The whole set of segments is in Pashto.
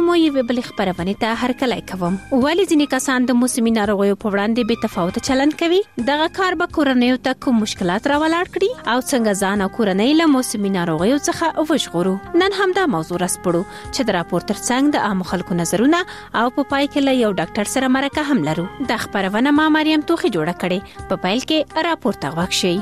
مو یوې بلې خپرونې ته هرکلی کوم. ولې ځینې کسان د موسمي ناروغیو په وړاندې بې تفاوته چلند کوي؟ دغه کار به کورنیو ته کوم مشکلات راولاړ کړي او څنګه ځان او کورنۍ له موسمي ناروغیو څخه وژغورو؟ نن همدا موضوع راسپړو چې د راپور ترڅنګ د عامو خلکو نظرونه او په پای کې له یو ډاکټر سره مرکه هم لرو. د خپرونه ما مریم توخی جوړه کړې. په پیل کې راپور ته غوږ شئ.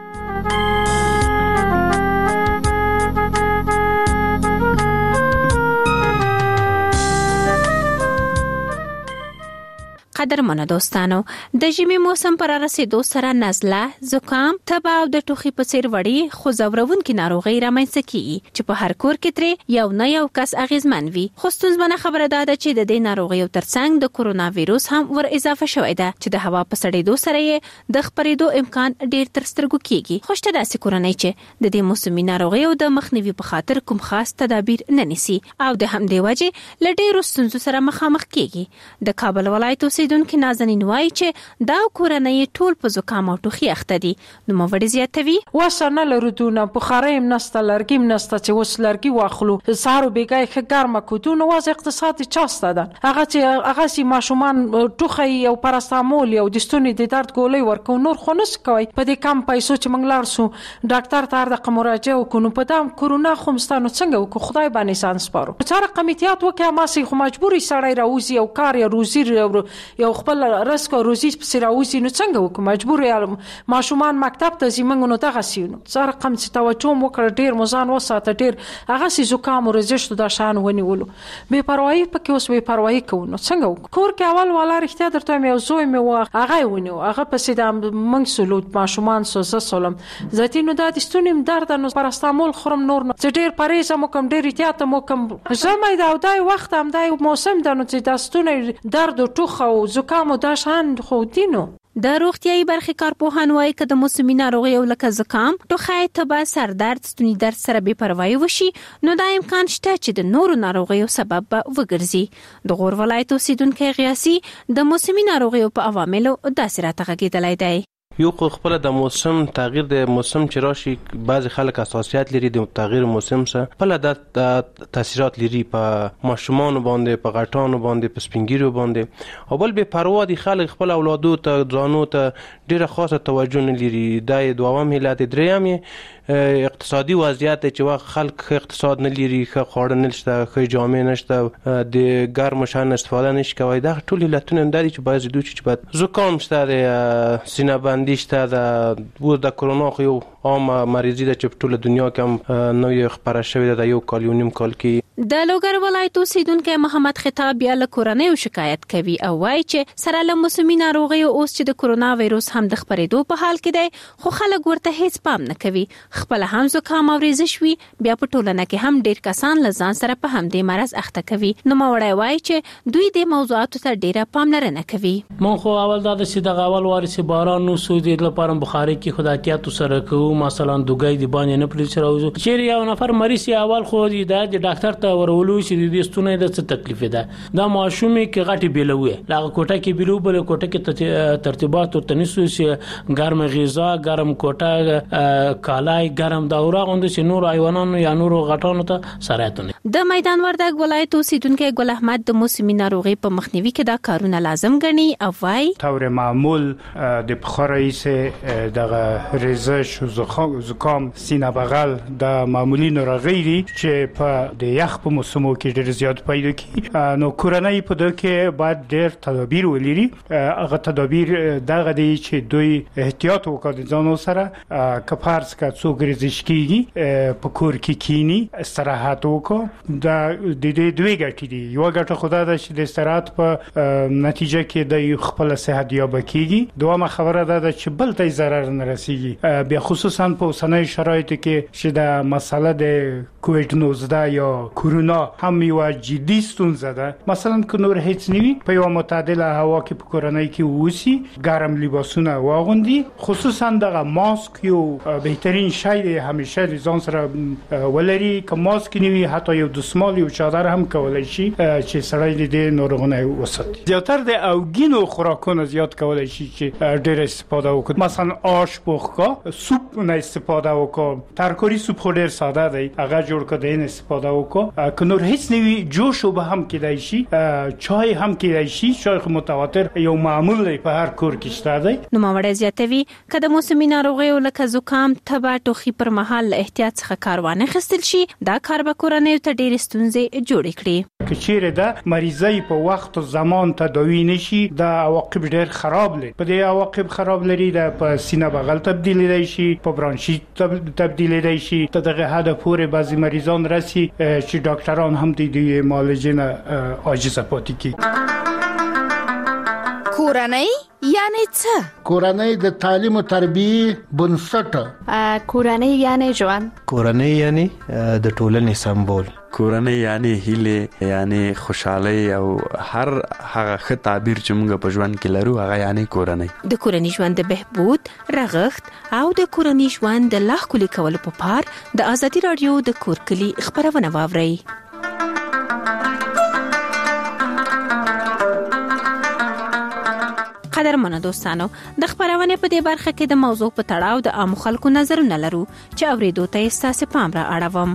قدرمنو دوستانو، د ژمي موسم پر رسیدو سره نزله، زکام، تبه او د ټوخي په څیر وړي خو ځورونکي ناروغۍ رامنځته کیږي چې په هر کور کې ترې یو نه یو کس اغیزمن وي. خو ستونزمنه خبره ده چې د دې ناروغیو ترڅنګ د کورونا وایروس هم ور اضافه شوی ده چې د هوا په سړېدو سره یې د خپرېدو امکان ډیر تر سترګو کیږي. خو شته داسې کورنۍ چې د دې موسمي ناروغیو د مخنیوي په خاطر کوم خاص تدابیر نه نیسي او د همدې وجې له ډیرو ستونزو سره مخامخ کیږي. د کابل ولایت اوسیدونکو نازنین وایي چې دا کورنۍ ټول په زکام او ټوخي اخته دي. نو موړي زیاتوي وسنه لرودونه بخاري نسته لرګي نسته چې وس لرګي واخلو سارو بیګای خګرمه کوتونه واز اقتصادي چاسته ده. هغه سي ماشومان ټوخي او پاراستامول او د ستوني د درد ګولې ورکو نور خونس کوي. په دې کم پیسو چې موږ لارسو ډاکټر ته د مراجعه وکړو په دام کورونا خمستانو څنګه وکړو خدای باندې سان سپارو. چاره قمیتيات وکړه ما سي خو مجبوري سړی راوځي او کار یا روزي یو خپل رزق او روزي په سراوځي نو څنګه وکړو مجبور ماشومان مکتب ته زمونږ نو دغه سينو سره قم چې توجه وکړ ډیر مزان وساته ډیر هغه سي زکام او رزشت د شان ونیولو بے پروايي پکې اوس بے پروايي کوو څنګه کور کې اول والا رښتیا درته مې زوی مې هغه ونیو هغه پسې د منګ سلوت ماشومان سوزه سولم ذاتینو د دستونیم درد نو پاراستامول خورم نور نو ډیر پریزه مو کم ډیر احتیاط مو کم زمای دا دای وخت هم دای موسم د نو چې دستونه درد او ټوخه او زکام او د شان خو دینو. د روغتیايي برخې کارپوهان وایي چې د موسمي ناروغیو لکه زکام، ټوخی، تبه، سر درد، ستوني درد سره بې پروايي وشي نو دا امکان شته چې د نورو ناروغیو سبب به وګرځي. د غور ولایت اوسیدونکو غیاسي د موسمي ناروغیو په عواملو داسې راته غږېدلی دی. یو خپل د موسم تغییر د موسم چې راشي بعضی خلک اساسیات لري د تغییر موسم سره بل د تاثیرات لري په ماشومان باندې په غټانو باندې په سپینګیرو باندې او بل به پروا دي خلک خپل اولادو ته ځانو ته ډیره خاصه توجه نه لري. دا دوام علت دریم اقتصادي وضعیت چې واخ خلک اقتصاد نه لري ښه خواړه نشته ښه جامې نشته د ګرم شان استفاده نشي کوي. دا ټول علتونه دي چې باعث دوی چې بعد زکام شته سینه بندي شته د کورونا خو یو عام مریضي ده چې په ټول دنیا کې هم نوې خبره شوې ده یو کال یو نیم کال کې. د لوګر ولایت اوسیدونکو محمد خطاب بیا له کورنۍ شکایت کوي او وایي چې سره له موسمي ناروغیو اوس چې د کورونا وایروس هم د خپرېدو په حال کې دی خو خلک ورته هیڅ پام نه کوي. خپل هم زکام او ریزش وي بیا په ټولنه کې هم ډیر کسان له ځان سره په همدې مرض اخته کوي. نو موړی وایي چې دوی د موضوعاتو ته ډیره پاملرنه کوي. مون خو اول دا چې د اول وارث باران نو سودی لپاره بخاري کې خدایتیات سره کوو مثلا دوګای دی باندې نه پلیس راوځو چیرې یو نفر مریض اول خو د ډاکټر ته ورولو چې د ستونې د څه تکلیف ده دا ماشومې کې غټي بیلوي لاغه کوټه کې بیلو بل کوټه کې ترتیبات او تنسو چې ګرم غذا ګرم کوټه کالای ګرم داوره غوند چې نور حیوانانو یا نور غټانو ته سرایتونه. د میدان وردګ ولایت اوسیدونکو ګل احمد د موسمي ناروغي په مخنیوي کې دا کارونه لازم ګڼي او وايي طور معمول د بخاري سه دغه رزش زکام سینه بغل د معمولی ناروغي چې په د یخ په موسمو کې ډېر زیات پیدا کی نو کورنۍ په دغه کې باید ډېر تدابیر ولري. هغه تدابیر دغه دی چې دوی احتیاط وکړي ځانو سره کفارس کا څو ګرځش کیږي په کور کې کینی استراحت وکړي. د دې دوی ګټې دي یو ګټه خدای د استراحت په نتیجه کې د خپل صحت یاب کیږي. دوامه خبره ده چې بل ته ضرر نه رسیږي بیا خصوصا په اوسنۍ شرایطو کې چې د مسله د کووډ 19 یا کورونا هم یو جدي ستونزه ده. مثلا که نور هیڅ نیوي په یو معتدله هوا کې په کورنۍ کې ووسی ګرم لباسونه واغوندي خصوصا دغه ماسک یو بهترین شی دی همیشه ځان سره ولري که ماسک نیوي حتی یو دسمال یو چادر هم کولای شي چې سړی دې ناروغونه وساتي. زیاتره د اوګینو خوراکونه زیات کولای شي چې ډېر استفاده وکړي مثلا آش پخکا سوپ نه استفاده وکړي ترکاری سوپ ډېر ساده دی هغه جوړ کړئ استفاده وکړو که نور هیڅ نوي جوش به هم کېدای شي، چای هم کېدای شي. چای خو متواتر یو معمول دی په هر کور کې شته دی. نوموړی زیاتوي که د موسمي ناروغیو لکه زکام، تبه، ټوخي پر مهال له احتیاط څخه کار وانه اخیستل شي، دا کار به کورنیو ته ډېرې ستونزې جوړې کړي. که چیرې د مریضۍ په وخت او زمان تداوی نشي، دا عواقب ډېر خراب لري. په دې عواقب خراب لري د په سینه بغل تبدیلی شي، په برانشیت تبدیلی شي. ته دغه حد پورې بعضی مریضان رسي چې ډاکټران هم د دې معالجې نه عاجز پاتې کیږي. کورنۍ یعنی څه؟ کورنۍ د تعلیم او تربیه بنسټ. کورنۍ یعنی ژوند. کورنۍ یعنی د ټولنې سمبول. کورنۍ یعنی هیله، یعنی خوشحالي او هر هغه ښه تعبیر چې موږ په ژوند کې لرو هغه یعنی کورنۍ. د کورنۍ ژوند د بهبود، رغښت او د کورنۍ ژوند د لا ښکلي کولو په پار د ازادي رادیو د کور کلی خبرونه واورئ. قدرمنو دوستانو، د خبرونه په دې برخه کې د موضوع په تړاو د عام خلکو نظرونه لرو چې اوریدو ته ستاسو پام را اړوم.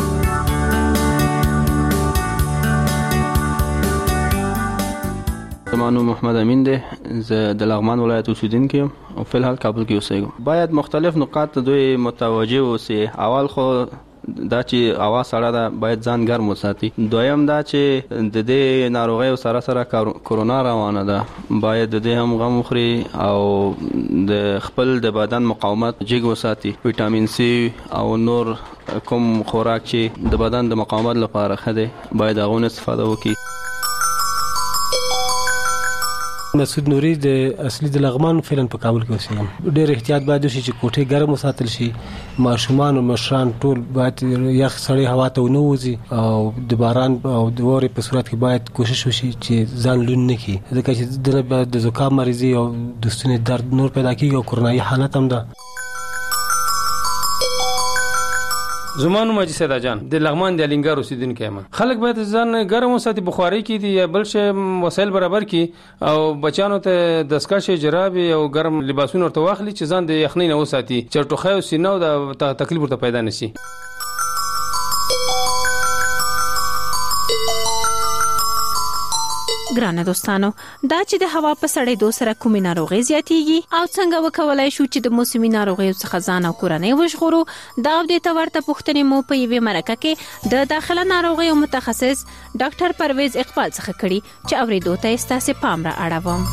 زمانو محمد امین دی، زه د لغمان ولایت اوسیدونکی یم او په الحال کابل کې اوسېږم. باید مختلف نقاط دوی متوجه اوسي. اول خو دا چې هوا سړه ده، باید ځان ګرم وساتي. دویم دا چې د دې ناروغیو سره سره کرونا روانه ده، باید د دې هم غم وخوري او د خپل د بدن مقاومت جګ وساتي. ویټامین سی او نور کوم خوراک چې د بدن د مقاومت لپاره ښه دی باید هغه استفاده وکړي. مسعود نوري د اصلي د لغمان فعلا په کابل کې اوسېږم. ډېر احتیاط باید وشي چې کوټې ګرم وساتل شي. ماشومان او مشران ټول باید یخ سړې هوا ته ونه وځي او د باران او د اورې په صورت کې باید کوشش وشي چې ځان لون نه کړي، ځکه چې د زکام مریضي او د ستوني درد نور پیدا کېږي او کورونایي حالت هم ده. زمانو ماجي سیدا جان د لغمان د لنګار اوسیدونکو یم. خلک باید ځان ګرم وساتي، بخاري کې دي یا بل شی وسایل برابر کړي او بچانو ته دستکشې، جرابې او ګرم لباسونه ورته واخلي چې ځان د یخنۍ نه وساتي، چې ټوخی او سینه او د تکلیف ورته پیدا نشي. ګرانه دوستانو، دا چې د هوا په سړېدو سره کومې ناروغي زیاتېږي او څنګه وکولای شو چې د موسمي ناروغیو څخه ځان او کورنۍ وژغورو، دا د دې ورته پوښتنې مو په یوې مرکه کې د داخله ناروغیو متخصص ډاکټر پرویز اقبال څخه کړي چې اوریدو ته ستاسو پام را اړوم.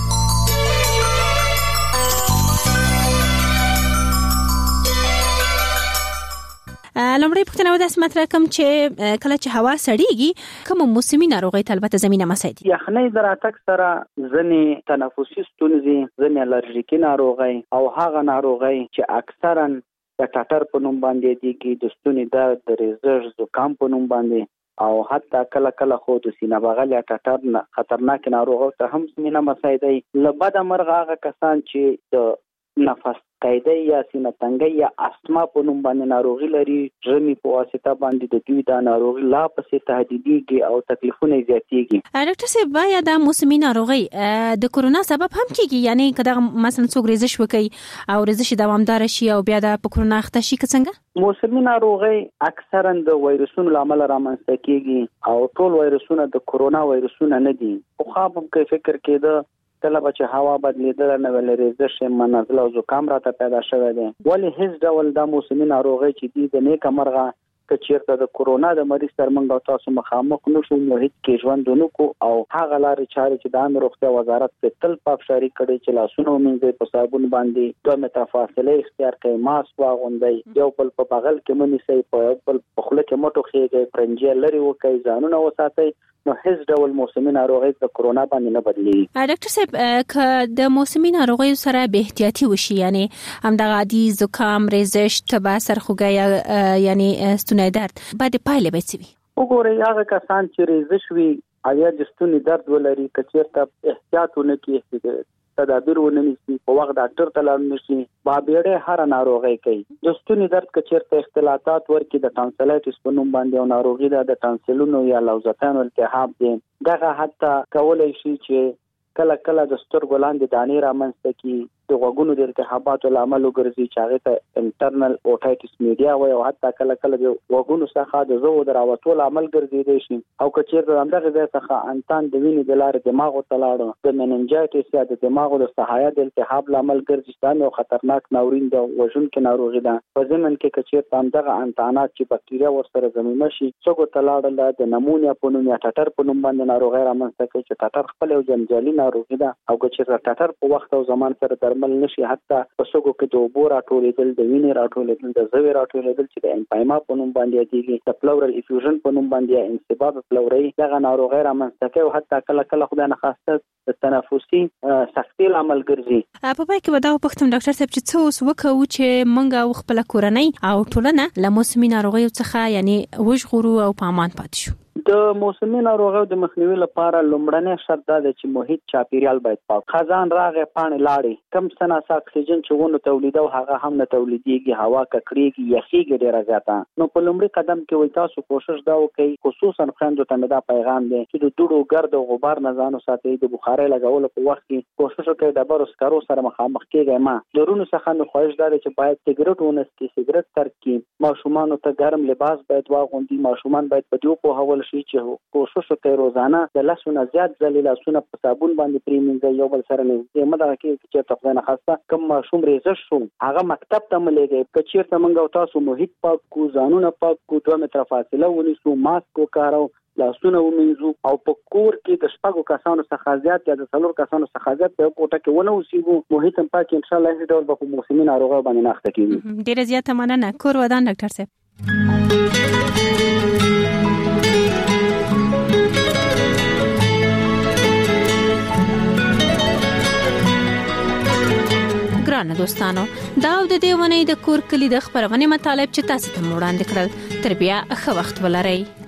لومړی پوښتنه و داسې مطرح کوم چې کله چې هوا سړیږي کوم موسمي ناروغي ته البته زمينه مساعدي. یخنۍ د راتګ سره ځنې تنفسي ستونزې، ځنې الرژیکي ناروغي او هغه ناروغي چې اکثرا د ټټر په نوم باندې دي، د ستوني درد، د ریزش، زکام په نوم باندې او حتی کله کله خو د سینه بغل یا ټټر خطرناک ناروغي ته هم زمينه مساعدي. لبد مرغه هغه کسان چې د نفس قیدی یا سینه تنګي یا استما په نوم باندې ناروغي لري، ژمی په واسطه باندې د دوی دا ناروغي لا پسې تهدیديږي او تکلیفونه زیاتېږي. ډاکټر صاحب، بایا دا موسمي ناروغي د کرونا سبب هم کیږي؟ یعنی کله مثلا څوک ریزش وکړي او ریزش دوامدار شي او بیا د کرونا اخته شي څنګه؟ موسمي ناروغي اکثرا د وایرسونو لامل رامنځته کیږي او ټول وایرسونه د کرونا وایرسونه نه دي. خو خو په فکر کې ده کله چې هوا بدلیدل نه ولې ریزش منزل او زکام راته پیدا شوه دي، ولی هیڅ ډول د موسمي ناروغي چې دي د نیک مرغه کچیرته د کرونا د مریض تر منګو تاسو مخامخ نشو محیط کې ژوندونو کو او هغه لارې چارې چې د عامه روغتیا وزارت په تل پافشاري کړي چې لاسونه ومینځي، په صابون باندې 2 متره فاصله اختیار کړئ، ماسک واغوندئ، یو بل په بغل کې منیسئ، په بل په خوله کې مټو خېږئ، پرنجي لري وکړئ، ځانونه وساتئ. نو هیڅ ډول موسمي ناروغي د کرونا باندې نه بدلیږي. ډاکټر صاحب، که د موسمي ناروغیو سره به احتیاطي وشي، یعنی همدغه عادي زکام، ریزش، تبه، سرخوږی یعنی ستوني درد، باید پایله به څه وي؟ وګورئ، هغه کسان چې ریزش وي او د ستوني درد ولري، کچیرته احتیاط ونه کوي، تدابیر ونه نیسي، په وخت ډاکټر ته لاړ نشي، بابېړې هر ناروغي کوي. د ستوني درد کچیرته اختلاطات ورکړي، د ټانسلایټس په نوم باندې او ناروغي ده د ټانسلونو یا لوزتانو التهاب دي، دغه حتی کولای شي چې کله کله د سترګو لاندې دانې رامنځته کړي، د غوږونو د التهاباتو لامل وګرځي چې هغه ته انټرنل اوټایټس میډیا وایي او حتی کله کله د غوږونو څخه د زو دراوتو لامل ګرځیدي شي او کچیر د همدغه ځای څخه انتان د وینې د لارې دماغ ته لاړ د مننجایټس یا د دماغ د صحایه د التهاب لامل ګرځي ستانه او خطرناک ناورین د وژونکو ناروغي ده په ضمن کې کچیر همدغه انتانات چې بکټریا ورسره زمینه شي څوک ته لاړل د نمونیا په نوم یا ټټر په نوم باندې ناروغي رامنځته کوي چې ټټر خپل یو جنجالي ناروغي ده او کچیر ټټر په وخت او زمان سره درمل نشي حتی په څوک کې د اوبو راټولېدل د وینې راټولېدل د زوی راټولېدل چې د امپایما په نوم باندې یادېږي د پلورل افیوژن په نوم باندې انسباب پلوري دغه ناروغي رامنځته کوي او حتی کله کله خدای نه خواسته د تنفسي سختي عمل ګرځي. په پای کې به دا وختم ډاکټر صاحب چې څه اوس وکړو چې موږ خپل کورنۍ او ټولنه له موسمي ناروغیو څخه یعنی وژغورو او په امان پاتې شو. د موسمي ناروغیو د مخنیوي لپاره لومړنی شرط دا دی چې محیط چاپیریال باید پاک خزان راغې پاڼې لاړې کم څه اکسیجن چې ونه تولیدو هغه هم نه تولیدېږي هوا ککړېږي یخېږي ډېره زیاته نو په لومړي قدم کې وایي تاسو کوشش دا وکړئ خصوصا خویندو ته مې دا پیغام دی چې د دوړو ګرد او غبار نه ځان وساتئ د بخارۍ لګولو په وخت کې کوشش وکړئ ډبرو سکرو سره مخامخ کېږئ ما درونو څخه مې خواهش دا دی چې باید سګرټ ونه څکي سګرټ ترک کړي ماشومانو ته ګرم لباس باید واغوندي ماشومان باید په دې پوهول شي چې کوشش وکړي روزانه د لاسونو زیات ځلې لاسونه په صابون باندې پریمنځي یو بل سره نږدې مده کې چې تاسو نه خاصه کوم ماشوم ریزش شو هغه مکتب ته ملګری کچیر ته منګو تاسو محیط پاک کو ځانونه پاک کو 2 متره فاصله ونیسو ماسک وکارو لاسونه ومنځو او په کور کې د شپږو کسانو څخه زیات یا د څلور کسانو څخه زیات په کوټه کې ونه اوسېږو محیط پاک ان شاء الله هیڅ ډول په موسمي ناروغیو باندې نه اخته کیږي. ډیره زیاته مننه کور ودان ډاکټر صاحب. ګرانه دوستانو دا د دې ونې د کور کلی د خبرونه مطالب چې تاسو ته وړاندې کړل تر بیا ښه وخت ولرئ.